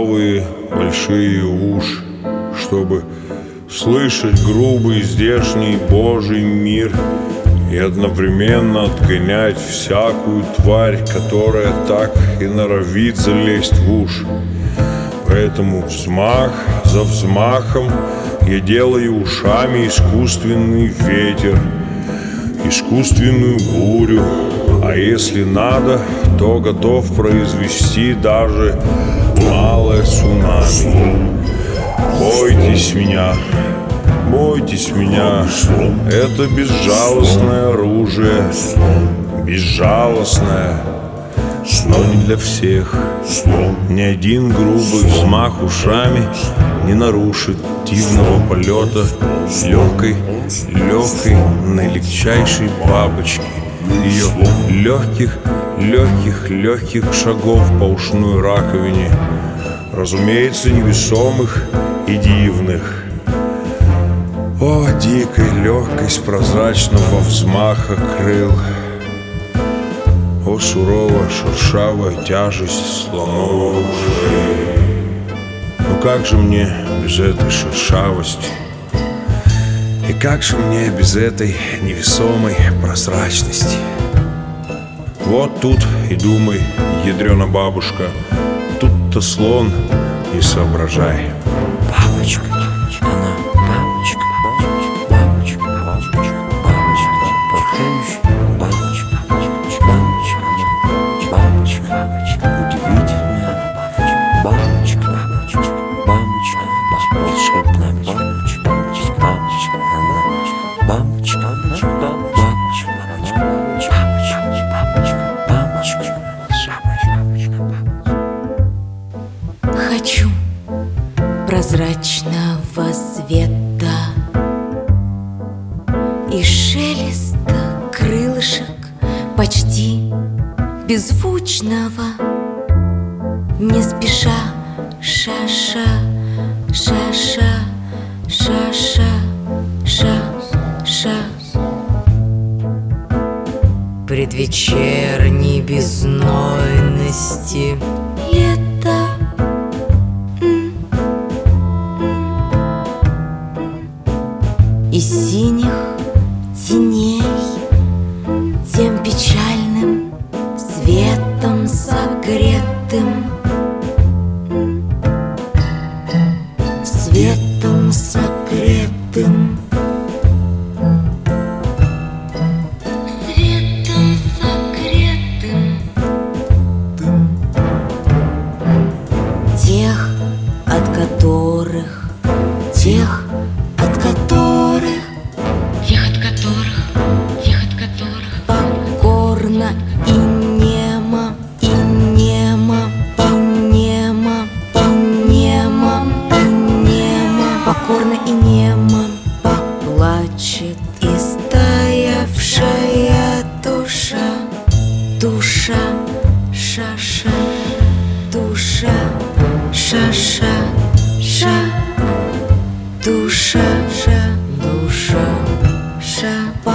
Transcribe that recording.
здоровые большие уши, чтобы слышать грубый здешний Божий мир и одновременно отгонять всякую тварь, которая так и норовит залезть в уши. Поэтому взмах за взмахом я делаю ушами искусственный ветер, искусственную бурю, а если надо, то готов произвести даже малое цунами. Бойтесь меня, бойтесь меня, это безжалостное оружие, безжалостное, но не для всех. Ни один грубый взмах ушами не нарушит дивного полета легкой, наилегчайшей бабочки, ее легких шагов по ушной раковине, разумеется, невесомых и дивных. О, дикая легкость прозрачного взмаха крыл! О, суровая шершавая тяжесть слоновой шеи! Ну как же мне без этой шершавости? И как же мне без этой невесомой прозрачности? Вот тут и думай, ядрена бабушка, тут-то слон и соображай. Бабочка, она бабочка, бабочка, порхающая бабочка, удивительная бабочка, волшебная бабочка, Хочу прозрачного света и шелеста крылышек почти беззвучного, не спеша, ша-ша, ша-ша, ша-ша, ша-ша. Предвечерней беззнойности лето, из синих теней тем печальным светом согретым, светом согретым, светом согретым, тех, от которых, тех, от которых, тех, от которых, тех, от которых покорно и немо, и немо, и немо, и немо, и немо, покорно и немо поплачет истаявшая душа, душа, ша-ша, душа, ша-ша, ша, душа, ша, душа, ша.